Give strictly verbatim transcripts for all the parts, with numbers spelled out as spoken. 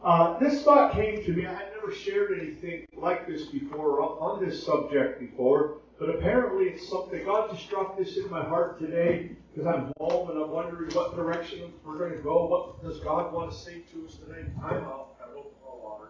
Uh, this thought came to me. I had never shared anything like this before, on this subject before, but apparently it's something. God just dropped this in my heart today because I'm home and I'm wondering what direction we're going to go. What does God want to say to us today? I'm out. I hope for water.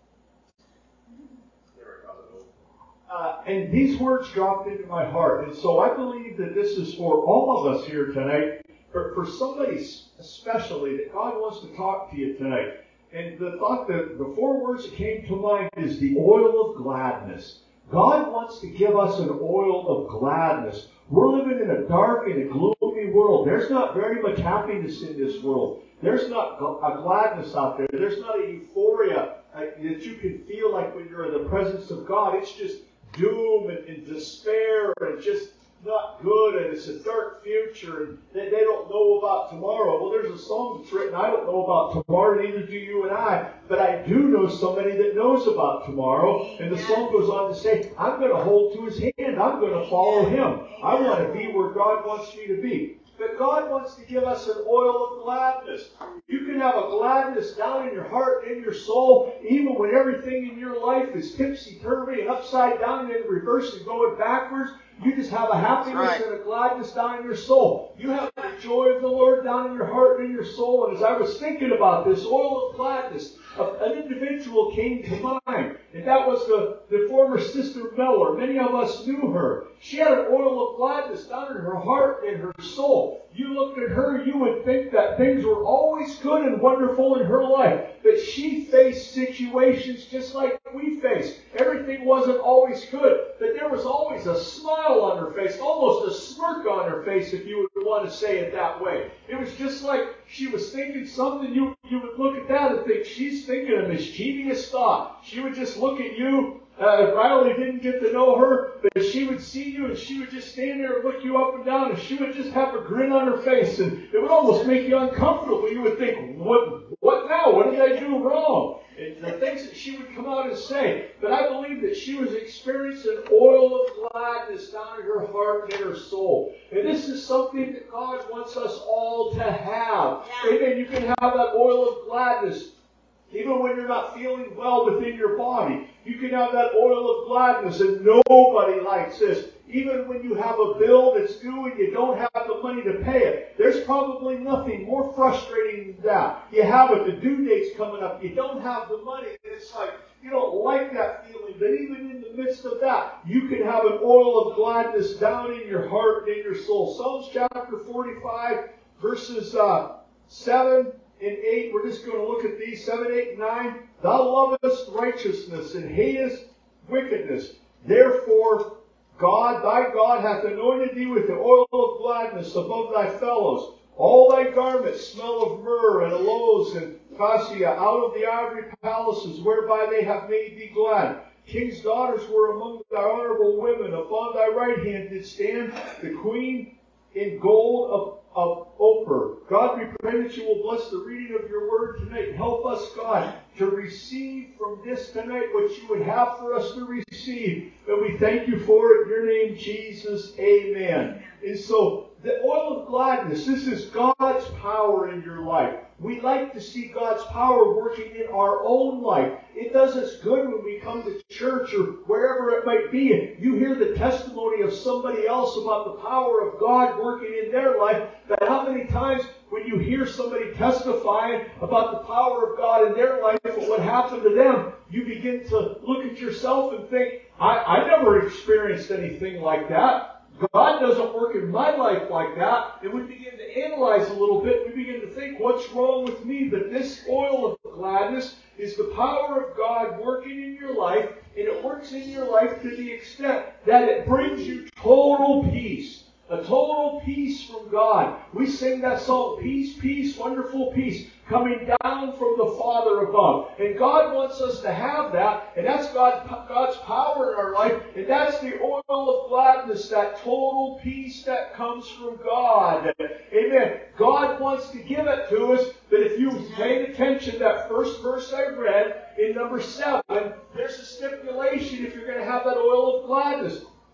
There I got it open. Uh, and these words dropped into my heart. And so I believe that this is for all of us here tonight, for, for somebody especially, that God wants to talk to you tonight. And the thought that the four words that came to mind is the oil of gladness. God wants to give us an oil of gladness. We're living in a dark and a gloomy world. There's not very much happiness in this world. There's not a gladness out there. There's not a euphoria that you can feel like when you're in the presence of God. It's just doom and, and despair and just not good, and it's a dark future, and they, they don't know about tomorrow. Well, there's a song that's written, I don't know about tomorrow, neither do you and I, but I do know somebody that knows about tomorrow. And the song goes on to say, I'm going to hold to his hand. I'm going to follow him. I want to be where God wants me to be. But God wants to give us an oil of gladness. You can have a gladness down in your heart and in your soul, even when everything in your life is tipsy-turvy and upside down and in reverse and going backwards. You just have a happiness right. and a gladness down in your soul. You have the joy of the Lord down in your heart and in your soul. And as I was thinking about this oil of gladness, an individual came to mind. And that was the, the former Sister Miller. Many of us knew her. She had an oil of gladness down in her heart and her soul. You looked at her, you would think that things were always good and wonderful in her life. But she faced situations just like we face. Everything wasn't always good. But there was always a smile on her face, almost a smirk on her face, if you would want to say it that way. It was just like she was thinking something. You, you would look at that and think, she's thinking a mischievous thought. She would just look at you. Uh, Riley didn't get to know her, but she would see you and she would just stand there and look you up and down, and she would just have a grin on her face, and it would almost make you uncomfortable. You would think, what, what now? What did I do wrong? And the things that she would come out and say. But I believe that she was experiencing oil of gladness down in her heart and in her soul. And this is something that God wants us all to have. Amen. You can have that oil of gladness even when you're not feeling well within your body. You can have that oil of gladness, and nobody likes this. Even when you have a bill that's due and you don't have the money to pay it, there's probably nothing more frustrating than that. You have it, the due date's coming up, you don't have the money, and it's like, you don't like that feeling. But even in the midst of that, you can have an oil of gladness down in your heart and in your soul. Psalms chapter forty-five, verses uh, seven and eight, we're just going to look at these, seven, eight, and nine. Thou lovest righteousness and hatest wickedness. Therefore, God, thy God, hath anointed thee with the oil of gladness above thy fellows. All thy garments smell of myrrh and aloes and cassia out of the ivory palaces whereby they have made thee glad. King's daughters were among thy honorable women. Upon thy right hand did stand the queen in gold of of Ophir. God, we pray that you will bless the reading of your word tonight. Help us, God, to receive from this tonight what you would have for us to receive. And we thank you for it. In your name, Jesus. Amen. And so, the oil of gladness, this is God's power in your life. We like to see God's power working in our own life. It does us good when we come to church or wherever it might be, and you hear the testimony of somebody else about the power of God working in their life. But how many times when you hear somebody testifying about the power of God in their life and what happened to them, you begin to look at yourself and think, I, I never experienced anything like that. God doesn't work in my life like that. And we begin to analyze a little bit. We begin to think, what's wrong with me? But this oil of gladness is the power of God working in your life. And it works in your life to the extent that it brings you total peace. A total peace from God. We sing that song, peace, peace, wonderful peace, coming down from the Father above. And God wants us to have that, and that's God, God's power in our life, and that's the oil of gladness, that total peace that comes from God. Amen. God wants to give it to us, but if you paid attention, that first verse I read in number seven, there's a stipulation if you're going to have that oil of gladness.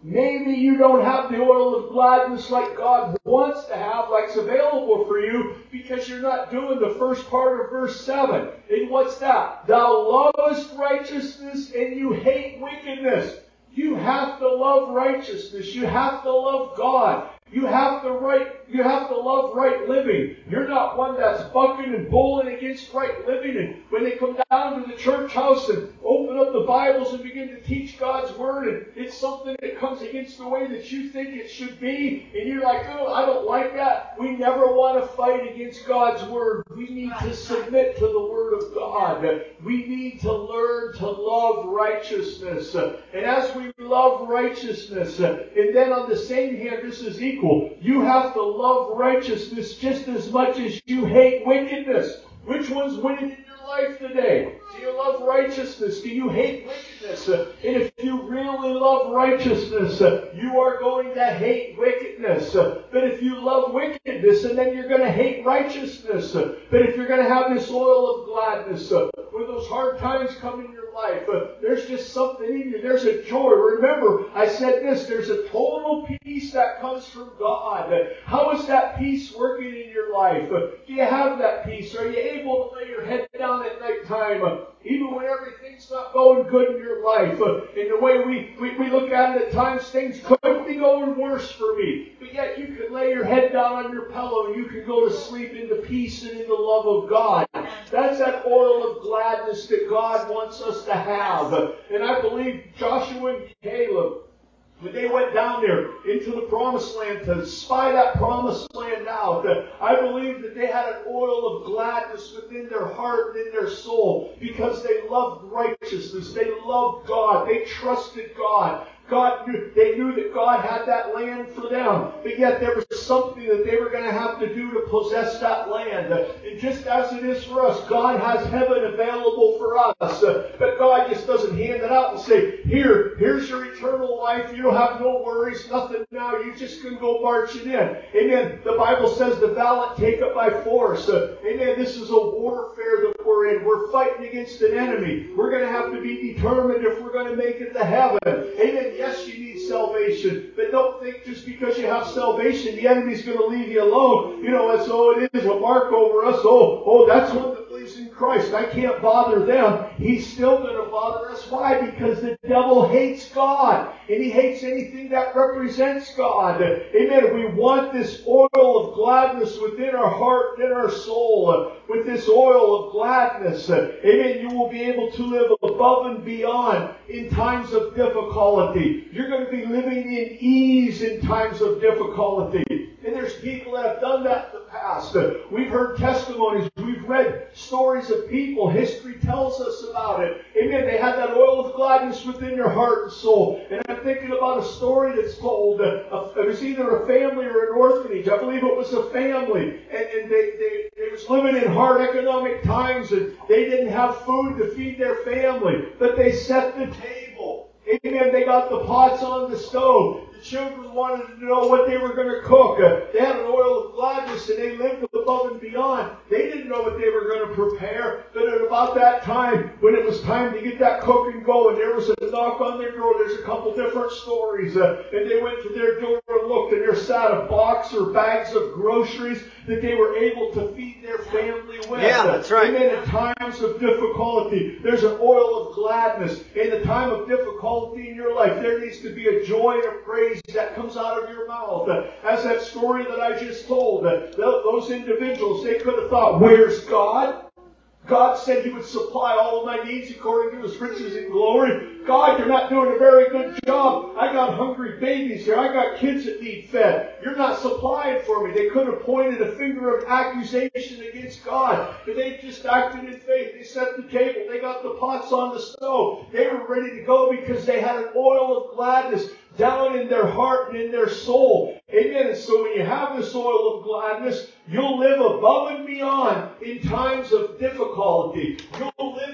Maybe you don't have the oil of gladness like God wants to have, like's available for you, because you're not doing the first part of verse seven. And what's that? Thou lovest righteousness and you hate wickedness. You have to love righteousness. You have to love God. You have to right, you have to love right living. You're not one that's bucking and bulling against right living. And when they come down to the church house and open up the Bibles and begin to teach God's Word, and it's something that comes against the way that you think it should be, and you're like, oh, I don't like that. We never want to fight against God's Word. We need to submit to the Word of God. We need to learn to love righteousness. And as we love righteousness, and then on the same hand, this is equal. You have to love righteousness just as much as you hate wickedness. Which one's winning in your life today? Do you love righteousness? Do you hate wickedness? And if you really love righteousness, you are going to hate wickedness. But if you love wickedness, and then you're going to hate righteousness. But if you're going to have this oil of gladness, when those hard times come in your life, there's just something in you. There's a joy. Remember, I said this, there's a total peace that comes from God. How is that peace working in your life? Do you have that peace? Are you able to lay your head down at night time, even when everything's not going good in your life? In the way we, we, we look at it at times, things could be going worse for me. But yet you can lay your head down on your pillow and you can go to sleep into peace and in the love of God. That's that oil of gladness that God wants us to have. And I believe Joshua and Caleb, when they went down there into the promised land to spy that promised land out, I believe that they had an oil of gladness within their heart and in their soul because they loved righteousness. They loved God. They trusted God. God knew, they knew that God had that land for them, but yet there was something that they were going to have to do to possess that land. And just as it is for us, God has heaven available for us, but God just doesn't hand it out and say, here, here's your eternal life. You don't have no worries, nothing now. You just can go marching in. Amen. The Bible says the valiant take it by force. Amen. This is a warfare that we're in. We're fighting against an enemy. We're going to have to be determined if we're going to make it to heaven. Amen. Yes, you need salvation, but don't think just because you have salvation, the enemy's going to leave you alone. You know, as though it is a mark over us. Oh, oh, that's one that believes in Christ. I can't bother them. He's still going to bother us. Why? Because the devil hates God, and he hates anything that represents God. Amen. We want this oil of gladness within our heart and in our soul. With this oil of gladness, amen, you will be able to live above and beyond in times of difficulty. You're going to be living in ease in times of difficulty. And there's people that have done that in the past. We've heard testimonies. We've read stories of people. History tells us about it. Amen. They had that oil of gladness within their heart and soul. And I'm thinking about a story that's told. It was either a family or an orphanage. I believe it was a family. And, and they, they, they was living in hard economic times, and they didn't have food to feed their family. But they set the table. Amen. They got the pots on the stove. The children wanted to know what they were going to cook. Uh, they had an oil of gladness, and they lived above and beyond. They didn't know what they were going to prepare. But at about that time, when it was time to get that cooking going, there was a knock on their door. There's a couple different stories. Uh, and they went to their door and looked, and there sat a box or bags of groceries that they were able to feed their family with. Yeah, that's right. And then in times of difficulty, there's an oil of gladness. In the time of difficulty in your life, there needs to be a joy and a praise that comes out of your mouth. As that story that I just told, those individuals, they could have thought, where's God? God said He would supply all of my needs according to His riches and glory. God, you're not doing a very good job. I got hungry babies here. I got kids that need fed. You're not supplying for me. They could have pointed a finger of accusation against God, but they just acted in faith. They set the table. They got the pots on the stove. They were ready to go because they had an oil of gladness down in their heart and in their soul. Amen. And so when you have this oil of gladness, you'll live above and beyond in times of difficulty. You'll live those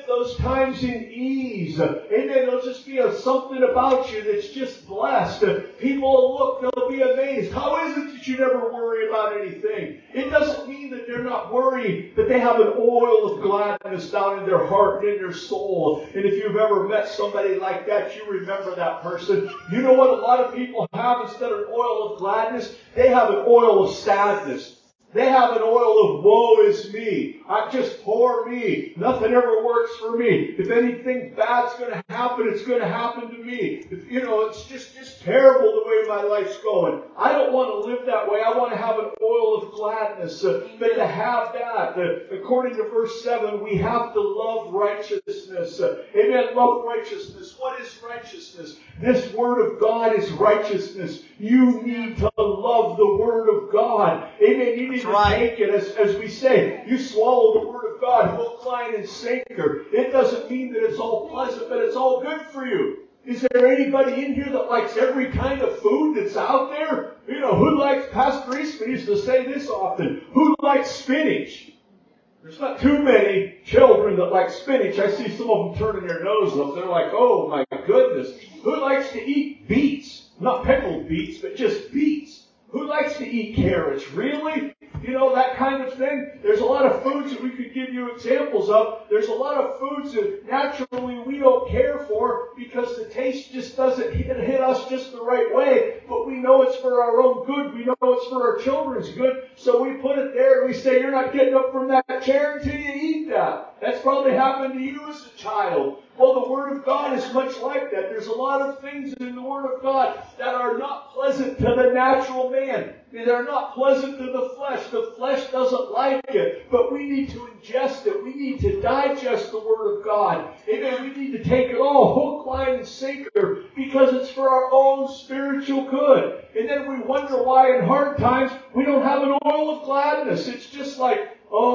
times in ease. Amen. There'll just be a, something about you that's just blessed. People will look, they'll be amazed. How is it that you never worry about anything? It doesn't mean that they're not worried, but they have an oil of gladness down in their heart and in their soul. And if you've ever met somebody like that, you remember that person. You know what a lot of people have instead of an oil of gladness? They have an oil of sadness. They have an oil of woe is me. I'm just poor me. Nothing ever works for me. If anything bad's going to happen, it's going to happen to me. If, you know, it's just, just terrible the way my life's going. I don't want to live that way. I want to have an oil of gladness. Uh, but to have that, uh, according to verse seven, we have to love righteousness. Uh, amen. Love righteousness. What is righteousness? This word of God is righteousness. You need to love the word of God. Amen. You need to right. take it, as, as we say, you swallow the word of God, hook, line, and sinker. It doesn't mean that it's all pleasant, but it's all good for you. Is there anybody in here that likes every kind of food that's out there? You know, who likes, Pastor Eastman used to say this often, who likes spinach? There's not too many children that like spinach. I see some of them turning their nose up. They're like, oh my goodness. Who likes to eat beets? Not pickled beets, but just beets. Who likes to eat carrots? Really? You know, that kind of thing. There's a lot of foods that we could give you examples of. There's a lot of foods that naturally we don't care for because the taste just doesn't hit, hit us just the right way. But we know it's for our own good. We know it's for our children's good. So we put it there and we say, you're not getting up from that chair until you eat that. That's probably happened to you as a child. Well, the Word of God is much like that. There's a lot of things in the Word of God that are not pleasant to the natural man. They're not pleasant to the flesh. The flesh doesn't like it. But we need to ingest it. We need to digest the Word of God. Amen. We need to take it all, hook, line, and sinker, because it's for our own spiritual good. And then we wonder why in hard times we don't have an oil of gladness. It's just like,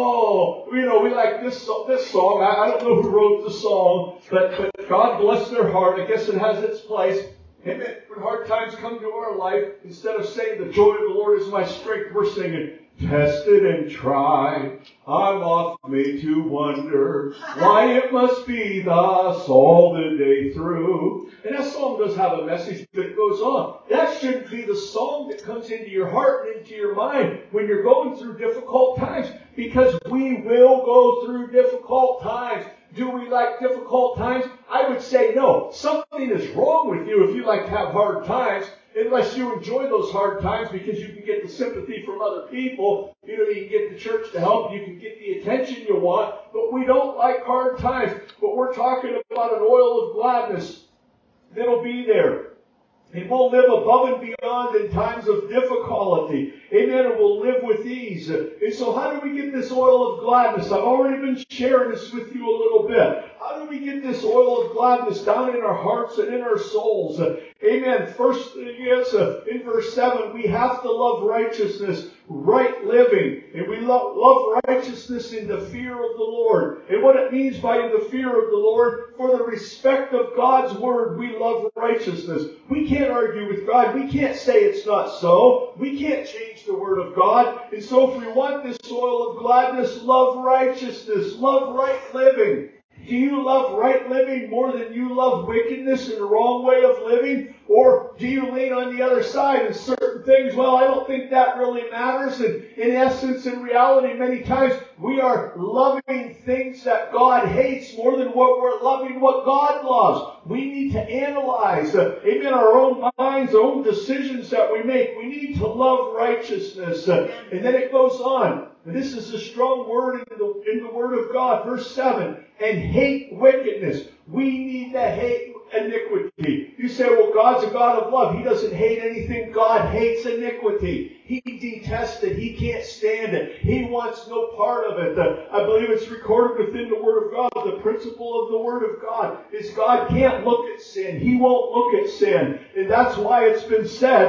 oh, you know, we like this this song. I, I don't know who wrote the song, but, but God bless their heart. I guess it has its place. Amen. When hard times come to our life, instead of saying the joy of the Lord is my strength, we're singing, tested and tried, I'm oft made to wonder why it must be thus all the day through. And that song does have a message, but it goes on. That shouldn't be the song that comes into your heart and into your mind when you're going through difficult times, because we will go through difficult times. Do we like difficult times? I would say no. Something is wrong with you if you like to have hard times, unless you enjoy those hard times because you can get the sympathy from other people. You know, you can get the church to help. You can get the attention you want. But we don't like hard times. But we're talking about an oil of gladness that'll be there. And we'll live above and beyond in times of difficulty. Amen. And we'll live with ease. And so how do we get this oil of gladness? I've already been sharing this with you a little bit. How do we get this oil of gladness down in our hearts and in our souls? Amen. First, yes, in verse seven, we have to love righteousness, right living. And we love, love righteousness in the fear of the Lord. And what it means by in the fear of the Lord, for the respect of God's word, we love righteousness. We can't argue with God. We can't say it's not so. We can't change the word of God. And so if we want this oil of gladness, love righteousness, love right living. Do you love right living more than you love wickedness and the wrong way of living? Or do you lean on the other side and certain things, well, I don't think that really matters. And in essence, in reality, many times we are loving things that God hates more than what we're loving what God loves. We need to analyze, uh, amen, our own minds, our own decisions that we make. We need to love righteousness. Uh, and then it goes on. This is a strong word in the, in the Word of God. Verse seven, and hate wickedness. We need to hate iniquity. You say, well, God's a God of love. He doesn't hate anything. God hates iniquity. He detests it. He can't stand it. He wants no part of it. The, I believe it's recorded within the Word of God. The principle of the Word of God is God can't look at sin. He won't look at sin. And that's why it's been said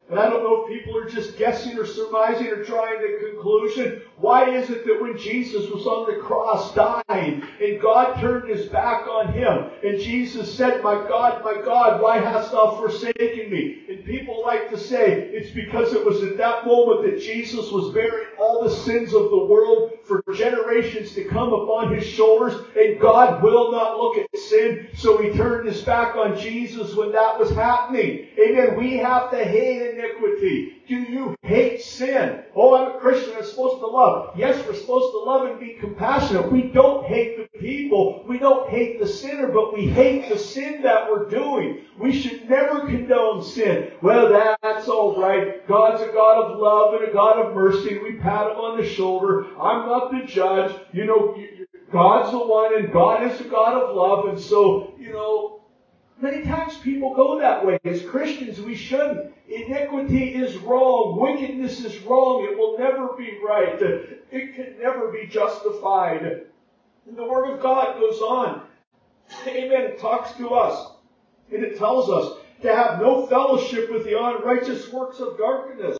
And I don't know if people are just guessing or surmising or drawing a conclusion. Why is it that when Jesus was on the cross dying and God turned his back on him and Jesus said, "My God, my God, why hast thou forsaken me?" And people like to say it's because it was at that moment that Jesus was bearing all the sins of the world for generations to come upon his shoulders, and God will not look at sin, so he turned his back on Jesus when that was happening. Amen. We have to hate iniquity. Do you hate sin? Oh, I'm a Christian. I'm supposed to love. Yes, we're supposed to love and be compassionate. We don't hate the people. We don't hate the sinner, but we hate the sin that we're doing. We should never condone sin. Well, that's all right. God's a God of love and a God of mercy. We pat him on the shoulder. I'm not the judge. You know, God's the one, and God is a God of love. And so, you know, many times people go that way. As Christians, we shouldn't. Iniquity is wrong. Wickedness is wrong. It will never be right. It can never be justified. And the Word of God goes on. Amen. It talks to us. And it tells us to have no fellowship with the unrighteous works of darkness.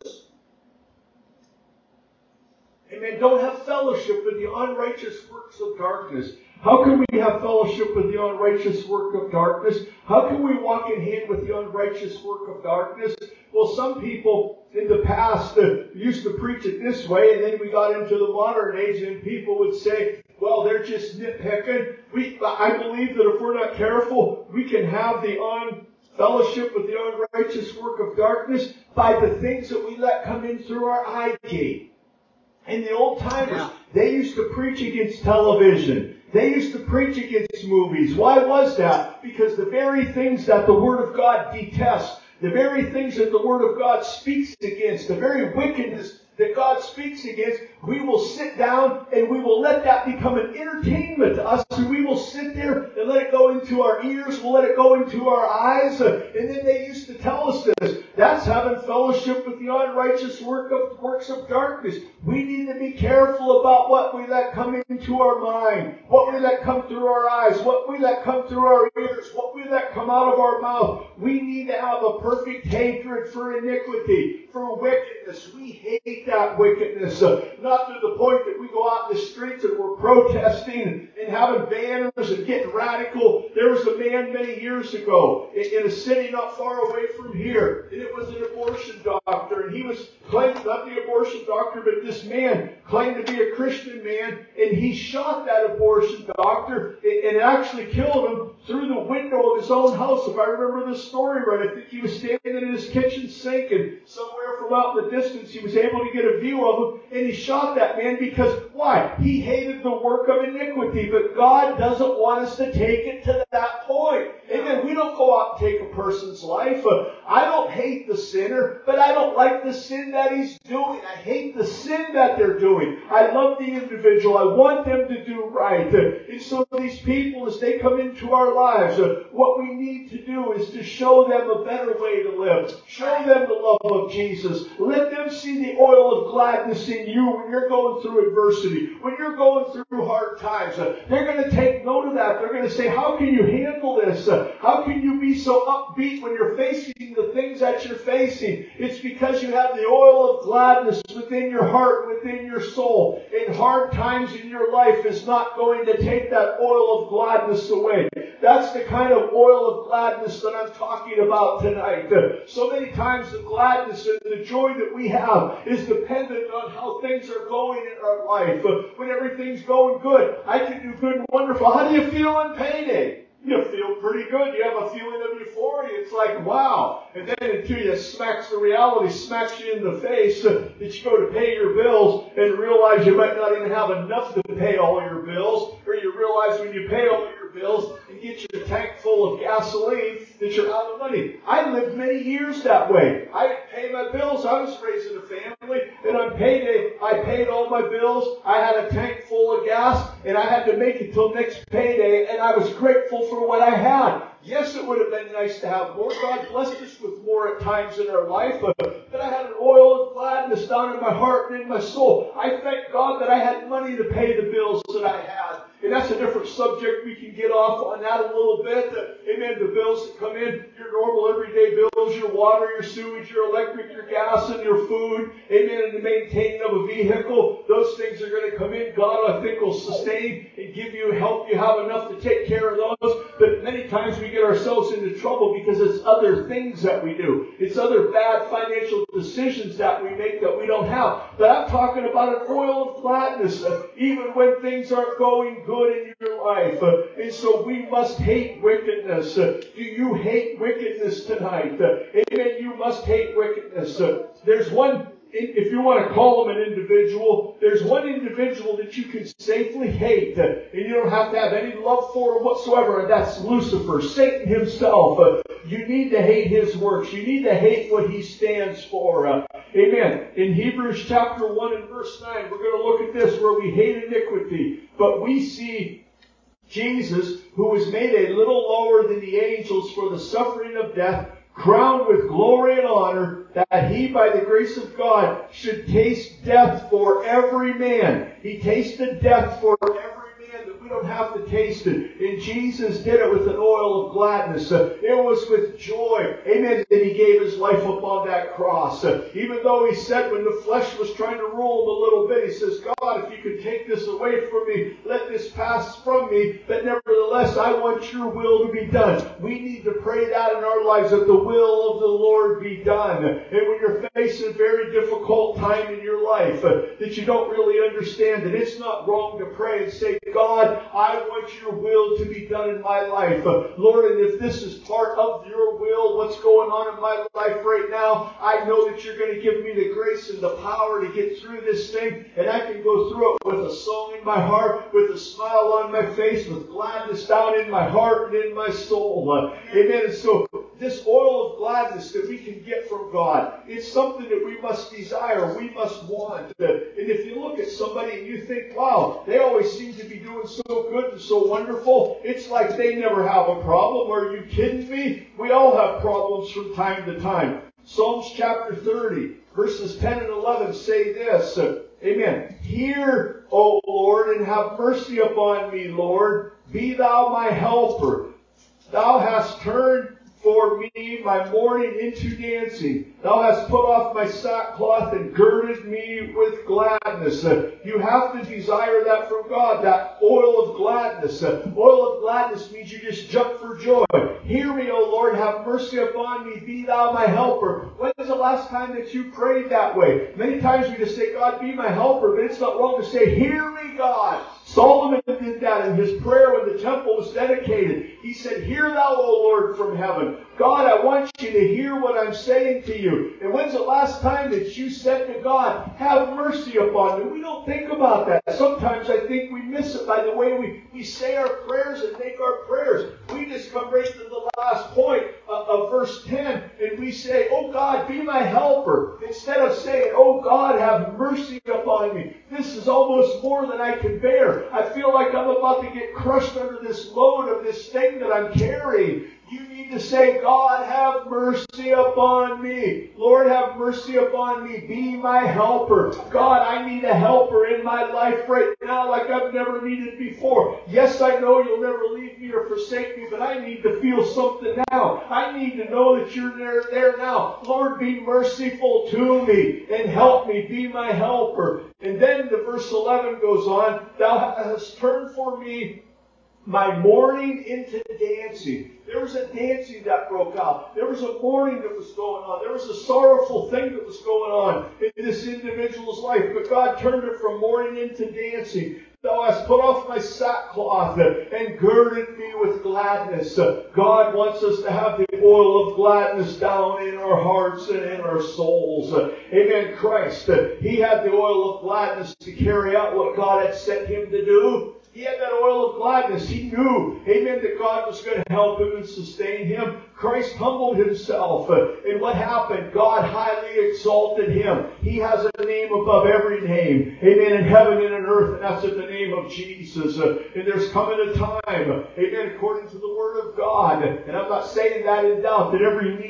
Amen. Don't have fellowship with the unrighteous works of darkness. How can we have fellowship with the unrighteous work of darkness? How can we walk in hand with the unrighteous work of darkness? Well, some people in the past uh, used to preach it this way, and then we got into the modern age, and people would say, well, they're just nitpicking. We, I believe that if we're not careful, we can have the un fellowship with the unrighteous work of darkness by the things that we let come in through our eye gate. And the old timers, yeah. They used to preach against television. They used to preach against movies. Why was that? Because the very things that the Word of God detests, the very things that the Word of God speaks against, the very wickedness that God speaks against, we will sit down and we will let that become an entertainment to us. And we will sit there and let it go into our ears. We'll let it go into our eyes. And then they used to tell us this. That's having fellowship with the unrighteous work of, works of darkness. We need to be careful about what we let come into our mind, what we let come through our eyes, what we let come through our ears, what we let come out of our mouth. We need to have a perfect hatred for iniquity, for wickedness. We hate that wickedness. Uh, not to the point that we go out in the streets and we're protesting and, and having banners and getting radical. There was a man many years ago in, in a city not far away from here, and it was an abortion doctor, and he was claimed, not the abortion doctor, but this man claimed to be a Christian man, and he shot that abortion doctor and, and actually killed him through the window of his own house. If I remember the story right, I think he was standing in his kitchen sink, and somewhere from out in the distance he was able to get a view of him, and he shot that man because, why? He hated the work of iniquity, but God doesn't want us to take it to that point. Amen. We don't go out and take a person's life. Uh, I don't hate the sinner, but I don't like the sin that he's doing. I hate the sin that they're doing. I love the individual. I want them to do right. Uh, and so these people, as they come into our lives, uh, what we need to do is to show them a better way to live. Show them the love of Jesus. Let them see the oil of gladness in you when you're going through adversity, when you're going through hard times. Uh, they're going to take note of that. They're going to say, how can you handle this? Uh, how can you be so upbeat when you're facing the things that you're facing? It's because you have the oil of gladness within your heart, within your soul. And hard times in your life is not going to take that oil of gladness away. That's the kind of oil of gladness that I'm talking about tonight. Uh, so many times the gladness and the joy that we have is dependent on how things are going in our life. Uh, when everything's going good, I can do good and wonderful. How do you feel on payday? You feel pretty good. You have a feeling of euphoria. It's like, wow. And then until you smacks the reality, smacks you in the face, uh, that you go to pay your bills and realize you might not even have enough to pay all your bills. Or you realize when you pay all your bills and get your tank full of gasoline that you're out of money. I lived many years that way. I didn't pay my bills. I was raising a family. And on payday, I paid all my bills. I had a tank full of gas. And I had to make it till next payday. And I was grateful for what I had. Yes, it would have been nice to have more. God blessed us with more at times in our life. But that I had an oil of gladness down in my heart and in my soul. I thank God that I had money to pay the bills that I had. And that's a different subject. We can get off on that a little bit. Uh, amen. The bills that come in, your normal everyday bills, your water, your sewage, your electric, your gas, and your food. Amen. And the maintaining of a vehicle. Those things are going to come in. God, I think, will sustain and give you, help you have enough to take care of those. But many times we get ourselves into trouble because it's other things that we do. It's other bad financial decisions that we make that we don't have. But I'm talking about an oil of gladness, uh, even when things aren't going good in your life. Uh, and so we must hate wickedness. Uh, do you hate wickedness tonight? Uh, amen. You must hate wickedness. Uh, there's one, if you want to call him an individual, there's one individual that you can safely hate, uh, and you don't have to have any love for him whatsoever, and that's Lucifer, Satan himself. Uh, you need to hate his works. You need to hate what he stands for. Uh, amen. In Hebrews chapter one and verse nine, we're going to look at this where we hate iniquity, but we see Jesus, who was made a little lower than the angels for the suffering of death, crowned with glory and honor, that he, by the grace of God, should taste death for every man. He tasted death for every man, that we don't have to taste it. And Jesus did it with an oil of gladness. Uh, it was with joy. Amen. That he gave his life upon that cross. Uh, even though he said when the flesh was trying to rule him a little bit, he says, God, if you could take this away from me, let this pass from me. But nevertheless, I want your will to be done. We need to pray that in our lives, that the will of the Lord be done. And when you're facing a very difficult time in your life, uh, that you don't really understand, that it's not wrong to pray and say, God, I want your will to be done in my life. Uh, Lord, and if this is part of your will, what's going on in my life right now, I know that you're going to give me the grace and the power to get through this thing, and I can go through it with a song in my heart, with a smile on my face, with gladness down in my heart and in my soul. Uh, amen. And so this oil of gladness that we can get from God, it's something that we must desire, we must want. Uh, and if you look at somebody and you think, wow, they always seem to be doing so good and so wonderful, it's like they never have a problem. Are you kidding me? We all have problems from time to time. Psalms chapter thirty, verses ten and eleven say this, uh, amen. Hear, O Lord, and have mercy upon me, Lord. Be thou my helper. Thou hast turned for me my mourning into dancing. Thou hast put off my sackcloth and girded me with gladness. Uh, you have to desire that from God, that oil of gladness. Uh, oil of gladness means you just jump for joy. Hear me, O Lord, have mercy upon me. Be thou my helper. When was the last time that you prayed that way? Many times we just say, God, be my helper, but it's not wrong to say, hear me, God. Solomon did that in his prayer when the temple was dedicated. He said, hear thou, O Lord, from heaven. God, I want you to hear what I'm saying to you. And when's the last time that you said to God, have mercy upon me? We don't think about that. Sometimes I think we miss it by the way we, we say our prayers and make our prayers. We just come right to the last point of, of verse ten and we say, oh God, be my helper. Instead of saying, oh God, have mercy upon me. This is almost more than I can bear. I feel like I'm about to get crushed under this load of this thing that I'm carrying. You need to say, God, have mercy upon me. Lord, have mercy upon me. Be my helper. God, I need a helper in my life right now like I've never needed before. Yes, I know you'll never leave me or forsake me, but I need to feel something now. I need to know that you're there, there now. Lord, be merciful to me and help me. Be my helper. And then the verse eleven goes on, thou hast turned for me my mourning into dancing. There was a dancing that broke out. There was a mourning that was going on. There was a sorrowful thing that was going on in this individual's life. But God turned it from mourning into dancing. Thou hast put off my sackcloth and girded me with gladness. God wants us to have the oil of gladness down in our hearts and in our souls. Amen. Christ, He had the oil of gladness to carry out what God had sent Him to do. He had that oil of gladness. He knew, amen, that God was going to help him and sustain him. Christ humbled himself. And what happened? God highly exalted him. He has a name above every name. Amen. In heaven and in earth. And that's in the name of Jesus. And there's coming a time, amen, according to the Word of God. And I'm not saying that in doubt, that every knee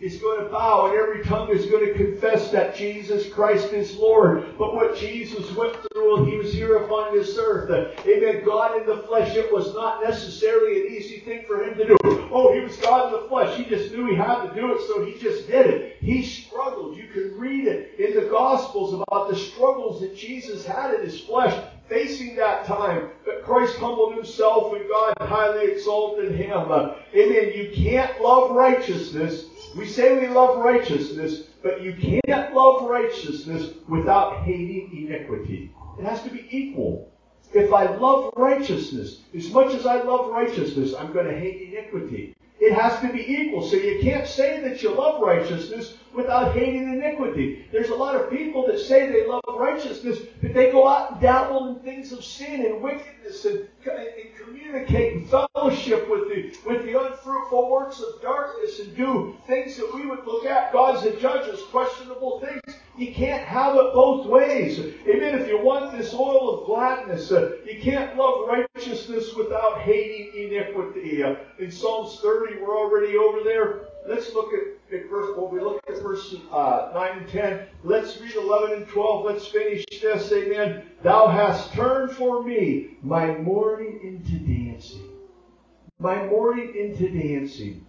is going to bow and every tongue is going to confess that Jesus Christ is Lord. But what Jesus went through when he was here upon this earth, uh, amen, God in the flesh, it was not necessarily an easy thing for him to do. Oh, he was God in the flesh. He just knew he had to do it, so he just did it. He struggled. You can read it in the Gospels about the struggles that Jesus had in his flesh, facing that time. But Christ humbled himself and God highly exalted him. Uh, amen. You can't love righteousness. We say we love righteousness, but you can't love righteousness without hating iniquity. It has to be equal. If I love righteousness, as much as I love righteousness, I'm going to hate iniquity. It has to be equal. So you can't say that you love righteousness without hating iniquity. There's a lot of people that say they love righteousness, but they go out and dabble in things of sin and wickedness and, and communicate and fellowship with the, with the unfruitful works of darkness and do things that we would look at, God's the judge, as questionable things. You can't have it both ways. Amen. If you want this oil of gladness, uh, you can't love righteousness without hating iniquity. Uh, in Psalms thirty, we're already over there. Let's look at, at verse, well, we look at verse uh, nine and ten. Let's read eleven and twelve. Let's finish this. Amen. Thou hast turned for me my mourning into dancing. My mourning into dancing.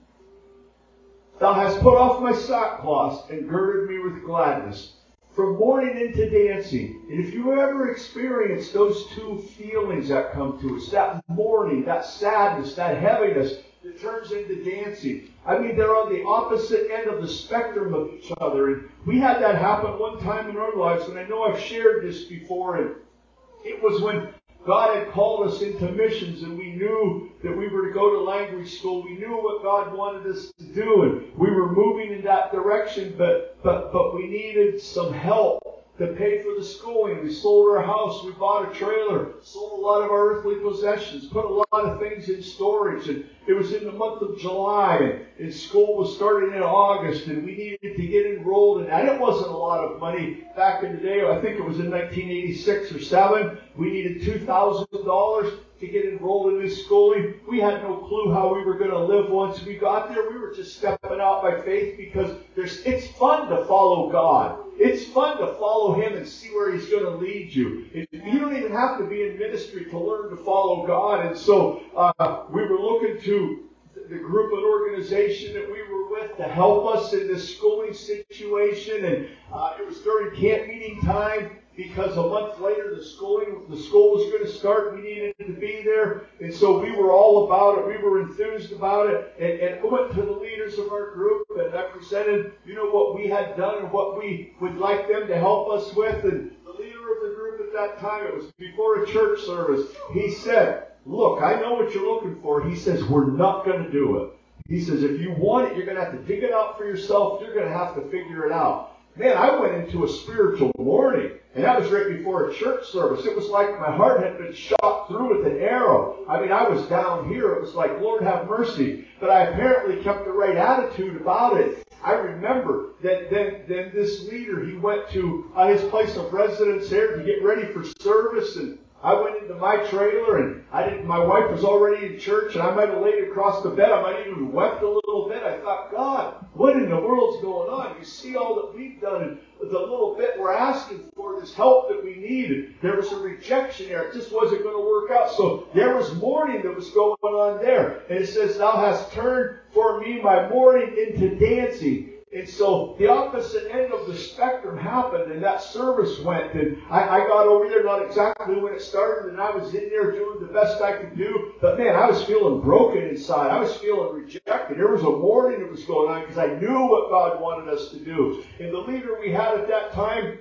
Thou hast put off my sackcloth and girded me with gladness. From mourning into dancing. And if you ever experience those two feelings that come to us, that mourning, that sadness, that heaviness that turns into dancing. I mean, they're on the opposite end of the spectrum of each other. And we had that happen one time in our lives, and I know I've shared this before. And it was when God had called us into missions and we knew that we were to go to language school. We knew what God wanted us to do and we were moving in that direction, but but but we needed some help to pay for the schooling. We sold our house, we bought a trailer, sold a lot of our earthly possessions, put a lot of things in storage, and it was in the month of July, and, and school was starting in August, and we needed to get enrolled, and it wasn't a lot of money back in the day. I think it was in nineteen eighty-six or seven. We needed two thousand dollars to get enrolled in this schooling. We had no clue how we were going to live once we got there. We were just stepping out by faith because there's, it's fun to follow God. It's fun to follow Him and see where He's going to lead you. You don't even have to be in ministry to learn to follow God. And so uh, we were looking to the group and organization that we were with to help us in this schooling situation. And uh, it was during camp meeting time, because a month later the schooling, the school was going to start. We needed to be there. And so we were all about it. We were enthused about it. And, and I went to the leaders of our group and I presented, you know, what we had done and what we would like them to help us with. And the leader of the group at that time, it was before a church service, he said, look, I know what you're looking for. He says, we're not going to do it. He says, if you want it, you're going to have to dig it out for yourself. You're going to have to figure it out. Man, I went into a spiritual mourning, and that was right before a church service. It was like my heart had been shot through with an arrow. I mean, I was down here. It was like, Lord, have mercy. But I apparently kept the right attitude about it. I remember that then, then this leader, he went to uh, his place of residence there to get ready for service, and I went into my trailer, and I didn't. My wife was already in church, and I might have laid across the bed. I might even wept a little bit. I thought, God, what in the world's going on? You see all that we've done, and the little bit we're asking for, this help that we needed. There was a rejection there. It just wasn't going to work out. So there was mourning that was going on there. And it says, thou hast turned for me my mourning into dancing. And so the opposite end of the spectrum happened, and that service went, and I, I got over there, not exactly when it started, and I was in there doing the best I could do, but man, I was feeling broken inside. I was feeling rejected. There was a mourning that was going on because I knew what God wanted us to do. And the leader we had at that time,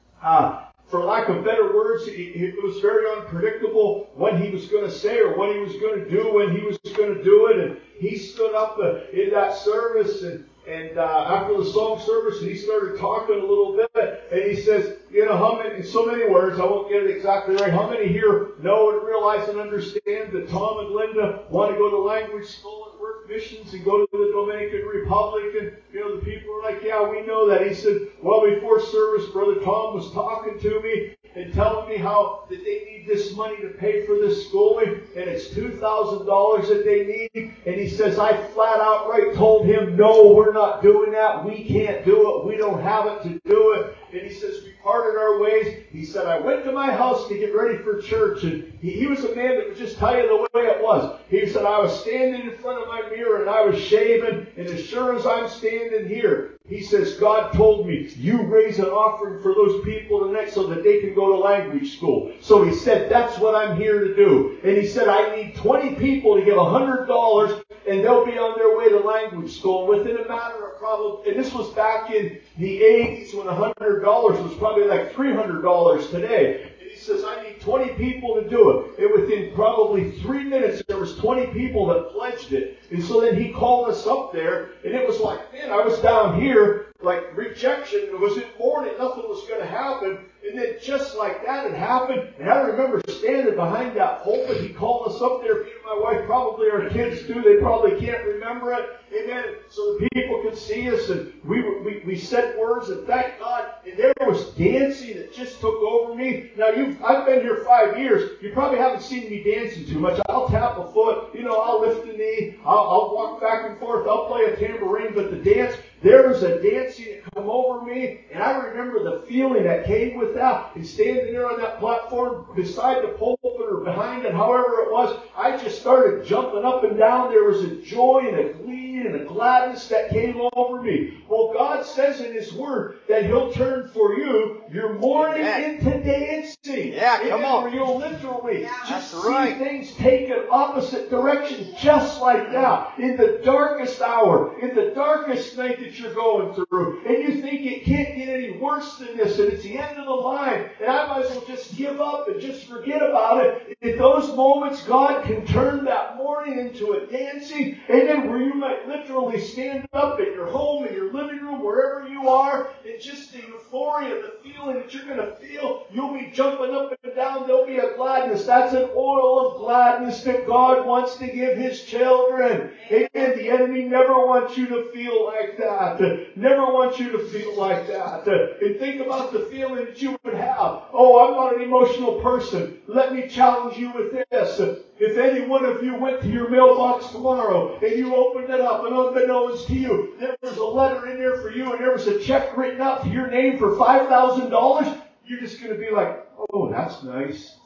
uh, for lack of better words, it, it was very unpredictable what he was going to say or what he was going to do when he was going to do it. And he stood up uh, in that service, and And uh, after the song service, he started talking a little bit, and he says, you know, how many, in so many words, I won't get it exactly right, how many here know and realize and understand that Tom and Linda want to go to language school and work missions and go to the Dominican Republic? And, you know, the people were like, yeah, we know that. He said, well, before service, Brother Tom was talking to me, and telling me how that they need this money to pay for this schooling, and it's two thousand dollars that they need. And he says, I flat out right told him, no, we're not doing that. We can't do it. We don't have it to do it. And he says, we parted our ways. He said, I went to my house to get ready for church. And he, he was a man that would just tell you the way it was. He said, I was standing in front of my mirror and I was shaving. And as sure as I'm standing here, he says, God told me, you raise an offering for those people tonight so that they can go to language school. So he said, that's what I'm here to do. And he said, I need twenty people to give one hundred dollars and they'll be on their way to language school. Within a matter of probably, and this was back in the eighties when one hundred dollars was probably like three hundred dollars today. He says, I need twenty people to do it. And within probably three minutes, there was twenty people that pledged it. And so then he called us up there, and it was like, man, I was down here, like rejection. It was in morning, nothing was going to happen. And then just like that, it happened. And I remember standing behind that pulpit. He called us up there. Me and my wife, probably our kids too. They probably can't remember it. Amen. So the people could see us, and we we we said words, and thank God. And there was dancing that just took over me. Now you've I've been here five years. You probably haven't seen me dancing too much. I'll tap a foot. You know, I'll lift a knee. I'll, I'll walk back and forth. I'll play a tambourine. But the dance. There was a dancing that come over me, and I remember the feeling that came with that. And standing there on that platform beside the pulpit or behind it, however it was, I just started jumping up and down. There was a joy and a glee and a gladness that came over me. Well, God says in His Word that He'll turn for you your mourning Amen. Into dancing. Yeah, come Amen. on. Where you'll literally yeah, just see right. things take an opposite direction just like that. In the darkest hour, in the darkest night that you're going through, and you think it can't get any worse than this, and it's the end of the line, and I might as well just give up and just forget about it. In those moments, God can turn that mourning into a dancing, and then where you might literally stand up in your home, in your living room, wherever you are, and just the euphoria, the feeling that you're going to feel, you'll be jumping up and down. There'll be a gladness. That's an oil of gladness that God wants to give His children. Amen. The enemy never wants you to feel like that. Never wants you to feel like that. And think about the feeling that you would have. Oh, I'm not an emotional person. Let me challenge you with this. If any one of you went to your mailbox tomorrow and you opened it up and unbeknownst to you, there was a letter in there for you and there was a check written out to your name for five thousand dollars, you're just going to be like, oh, that's nice.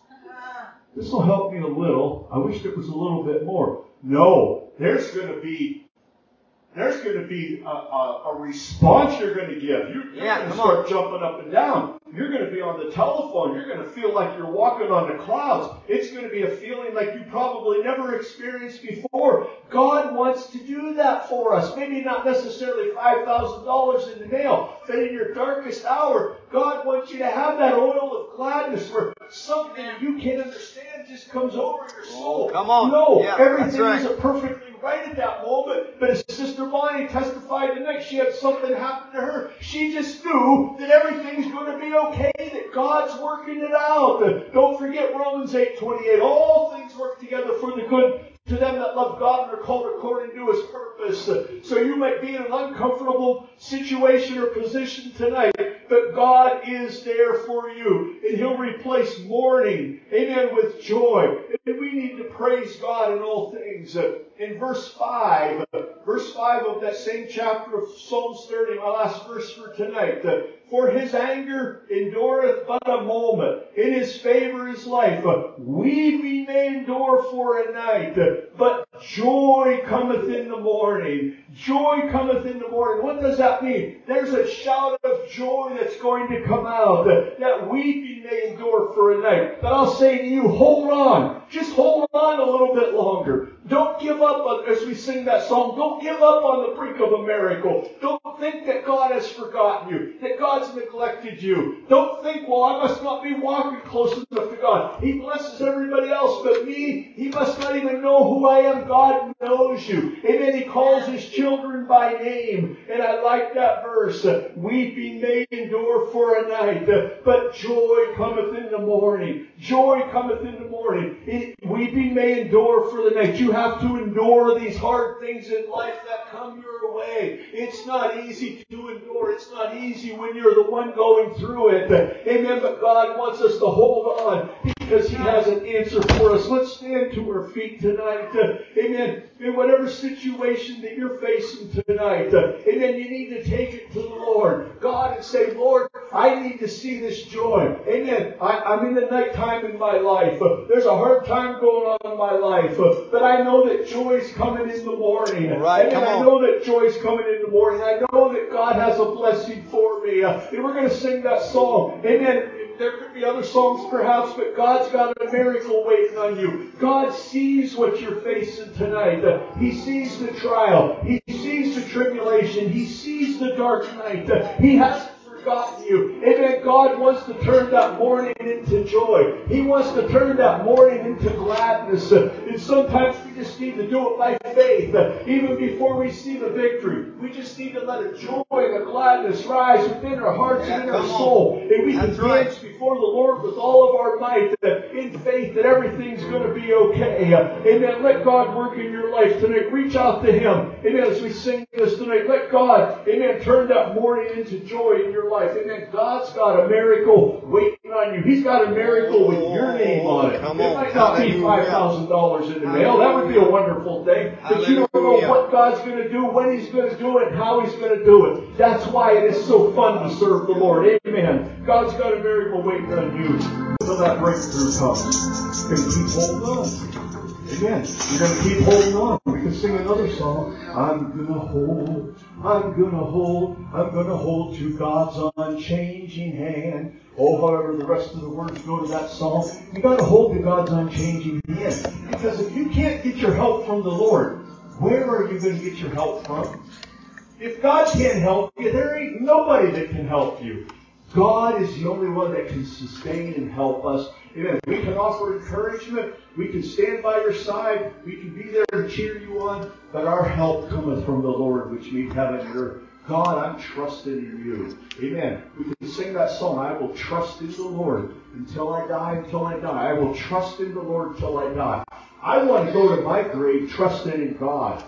This will help me a little. I wish there was a little bit more. No, there's going to be There's going to be a, a, a response you're going to give. You're, you're yeah, going to start on. jumping up and down. You're going to be on the telephone. You're going to feel like you're walking on the clouds. It's going to be a feeling like you probably never experienced before. God wants to do that for us. Maybe not necessarily five thousand dollars in the mail, but in your darkest hour, God wants you to have that oil of gladness where something you can't understand just comes over your soul. Oh, come on. No, yeah, everything right. isn't perfectly right at that moment, but as Sister Bonnie testified tonight, she had something happen to her. She just knew that everything's going to be okay, that God's working it out. Don't forget Romans eight twenty-eight. All things work together for the good to them that love God and are called according to His purpose. So you might be in an uncomfortable situation or position tonight, but God is there for you. And He'll replace mourning, amen, with joy. And we need to praise God in all things. In verse five, verse five of that same chapter of Psalms thirty, my last verse for tonight. For His anger endureth but a moment. In His favor is life. Weeping may endure for a night, but joy cometh in the morning. Joy cometh in the morning. What does that mean? There's a shout of joy that's going to come out. That weeping may endure for a night. But I'll say to you, hold on. Just hold on a little bit longer. Don't give up, on, as we sing that song, don't give up on the brink of a miracle. Don't think that God has forgotten you, that God's neglected you. Don't think, well, I must not be walking close enough to God. He blesses everybody else, but me, He must not even know who I am. God knows you. Amen. He calls His children by name. And I like that verse. Weeping may endure for a night, but joy cometh in the morning. Joy cometh in the morning. It, weeping may endure for the night. You have to endure these hard things in life that come your way. It's not easy to endure. It's not easy when you're the one going through it. Amen. But God wants us to hold on because He has an answer for us. Let's stand to our feet tonight. Amen. In whatever situation that you're facing tonight, amen, you need to take it to the Lord God and say, Lord, I need to see this joy. Amen. I, I'm in the nighttime in my life. There's a hard time going on in my life. But I know that joy's coming in the morning. Right, Amen. come on. I know that joy's coming in the morning. I know that God has a blessing for me. Uh, and we're going to sing that song. Amen. There could be other songs perhaps, but God's got a miracle waiting on you. God sees what you're facing tonight. Uh, he sees the trial. He sees the tribulation. He sees the dark night. Uh, he hasn't forgotten you. Amen. God wants to turn that morning into joy. He wants to turn that morning into gladness. Uh, and sometimes we just need to do it by faith. Uh, even before we see the victory, we just need to let a joy and a gladness rise within our hearts Yeah, and in our come on. soul. And we That's can right. dance before the Lord with all of our might uh, in faith that everything's going to be okay. Uh, amen. Let God work in your life tonight. Reach out to Him. Amen. As we sing this tonight, let God, amen, turn that morning into joy in your life. Amen. God's got a miracle waiting on you. He's got a miracle with your name on it. Come It on. might not be Hallelujah. five thousand dollars in the mail. That would be a wonderful thing. But you don't know Hallelujah. what God's going to do, when He's going to do it, and how He's going to do it. That's why it is so fun to serve the Lord. Amen. God's got a miracle waiting on you until that breakthrough comes. You're going to keep holding on. Amen. You're going to keep holding on. We can sing another song. I'm going to hold, I'm going to hold, I'm going to hold to God's unchanging hand. Oh, however the rest of the words go to that song, you got to hold to God's unchanging hand. Because if you can't get your help from the Lord, where are you going to get your help from? If God can't help you, there ain't nobody that can help you. God is the only one that can sustain and help us. Amen. We can offer encouragement. We can stand by your side. We can be there to cheer you on. But our help cometh from the Lord, which made heaven and earth. God, I'm trusting in you. Amen. We can sing that song. I will trust in the Lord until I die, until I die. I will trust in the Lord until I die. I want to go to my grave trusting in God.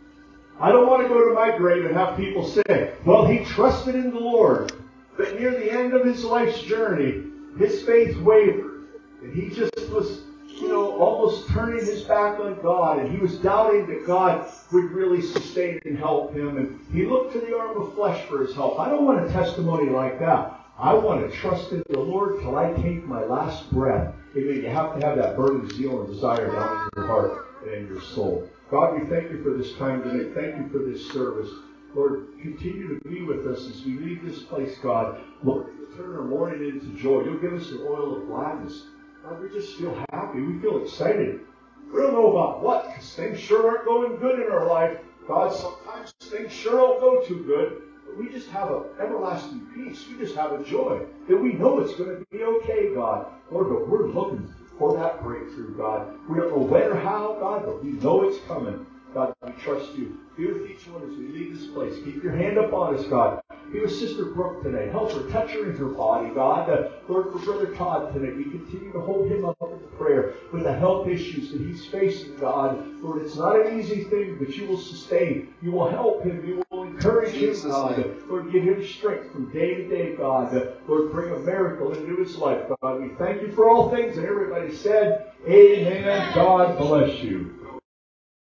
I don't want to go to my grave and have people say, well, he trusted in the Lord. But near the end of his life's journey, his faith wavered. And he just was, you know, almost turning his back on God. And he was doubting that God would really sustain and help him. And he looked to the arm of flesh for his help. I don't want a testimony like that. I want to trust in the Lord till I take my last breath. Amen. You have to have that burning zeal and desire down in your heart and in your soul. God, we thank you for this time today. Thank you for this service. Lord, continue to be with us as we leave this place, God. Lord, you'll turn our mourning into joy. You'll give us an oil of gladness. God, we just feel happy. We feel excited. We don't know about what, because things sure aren't going good in our life. God, sometimes things sure don't go too good. But we just have an everlasting peace. We just have a joy that we know it's going to be okay, God. Lord, but we're looking for that breakthrough, God. We don't know when or how, God, but we know it's coming. God, we trust you. Be with each one as we leave this place. Keep your hand up on us, God. Be with Sister Brooke today. Help her. Touch her in her body, God. Uh, Lord, for Brother Todd today, we continue to hold him up in prayer with the health issues that he's facing, God. Lord, it's not an easy thing, but you will sustain. You will help him. You will encourage him, God. Lord, give him strength from day to day, God. Uh, Lord, bring a miracle into his life, God. We thank you for all things. And everybody said, amen. God bless you.